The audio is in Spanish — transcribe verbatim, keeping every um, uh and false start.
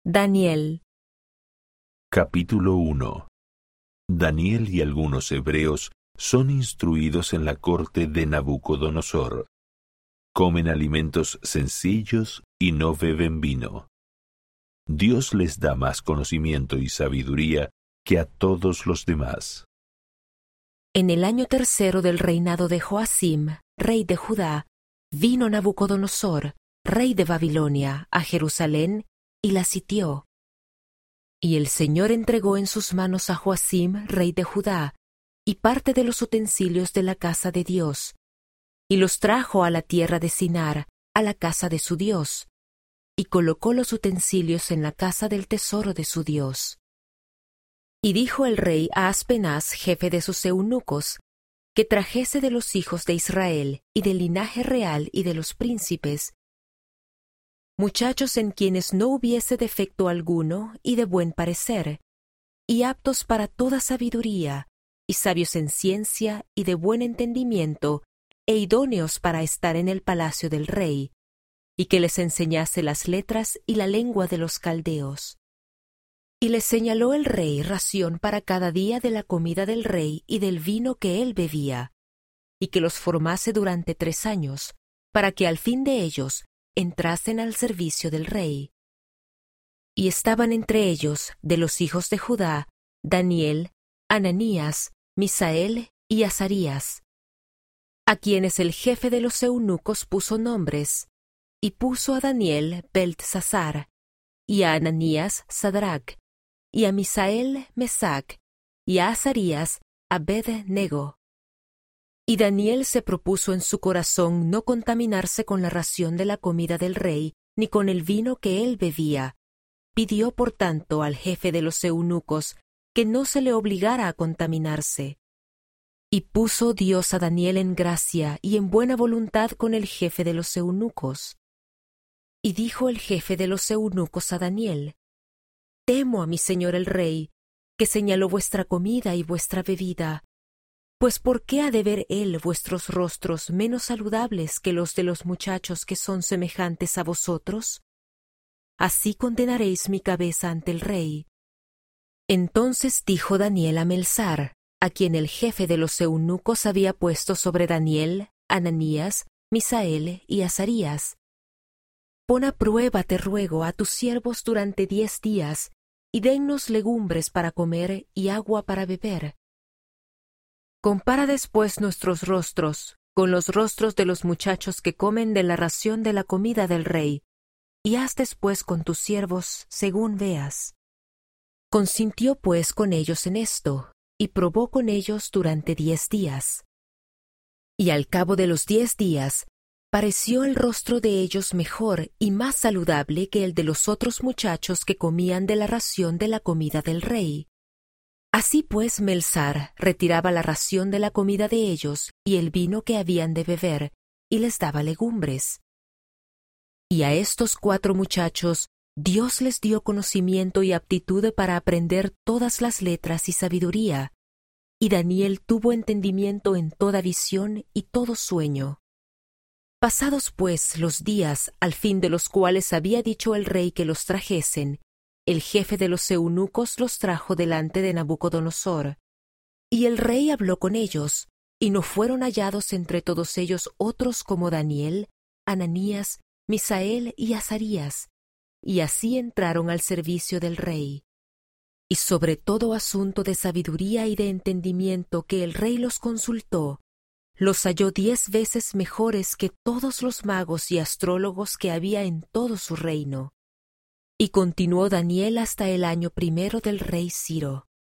Daniel. Capítulo uno. Daniel y algunos hebreos son instruidos en la corte de Nabucodonosor. Comen alimentos sencillos y no beben vino. Dios les da más conocimiento y sabiduría que a todos los demás. En el año tercero del reinado de Joacim, rey de Judá, vino Nabucodonosor, rey de Babilonia, a Jerusalén y la sitió. Y el Señor entregó en sus manos a Joacim, rey de Judá, y parte de los utensilios de la casa de Dios, y los trajo a la tierra de Sinar, a la casa de su Dios, y colocó los utensilios en la casa del tesoro de su Dios. Y dijo el rey a Aspenaz, jefe de sus eunucos, que trajese de los hijos de Israel, y del linaje real y de los príncipes, muchachos en quienes no hubiese defecto alguno y de buen parecer, y aptos para toda sabiduría, y sabios en ciencia y de buen entendimiento, e idóneos para estar en el palacio del rey, y que les enseñase las letras y la lengua de los caldeos. Y les señaló el rey ración para cada día de la comida del rey y del vino que él bebía, y que los formase durante tres años, para que al fin de ellos entrasen al servicio del rey. Y estaban entre ellos, de los hijos de Judá, Daniel, Ananías, Misael y Azarías, a quienes el jefe de los eunucos puso nombres, y puso a Daniel Beltsasar, y a Ananías Sadrac, y a Misael Mesac, y a Azarías Abed-nego. Y Daniel se propuso en su corazón no contaminarse con la ración de la comida del rey, ni con el vino que él bebía. Pidió, por tanto, al jefe de los eunucos que no se le obligara a contaminarse. Y puso Dios a Daniel en gracia y en buena voluntad con el jefe de los eunucos. Y dijo el jefe de los eunucos a Daniel: Temo a mi señor el rey, que señaló vuestra comida y vuestra bebida. Pues ¿por qué ha de ver él vuestros rostros menos saludables que los de los muchachos que son semejantes a vosotros? Así condenaréis mi cabeza ante el rey. Entonces dijo Daniel a Melzar, a quien el jefe de los eunucos había puesto sobre Daniel, Ananías, Misael y Azarías: Pon a prueba, te ruego, a tus siervos durante diez días, y dennos legumbres para comer y agua para beber. Compara después nuestros rostros con los rostros de los muchachos que comen de la ración de la comida del rey, y haz después con tus siervos según veas. Consintió pues con ellos en esto, y probó con ellos durante diez días. Y al cabo de los diez días, pareció el rostro de ellos mejor y más saludable que el de los otros muchachos que comían de la ración de la comida del rey. Así pues Melzar retiraba la ración de la comida de ellos y el vino que habían de beber, y les daba legumbres. Y a estos cuatro muchachos Dios les dio conocimiento y aptitud para aprender todas las letras y sabiduría, y Daniel tuvo entendimiento en toda visión y todo sueño. Pasados pues los días al fin de los cuales había dicho el rey que los trajesen, el jefe de los eunucos los trajo delante de Nabucodonosor. Y el rey habló con ellos, y no fueron hallados entre todos ellos otros como Daniel, Ananías, Misael y Azarías, y así entraron al servicio del rey. Y sobre todo asunto de sabiduría y de entendimiento que el rey los consultó, los halló diez veces mejores que todos los magos y astrólogos que había en todo su reino. Y continuó Daniel hasta el año primero del rey Ciro.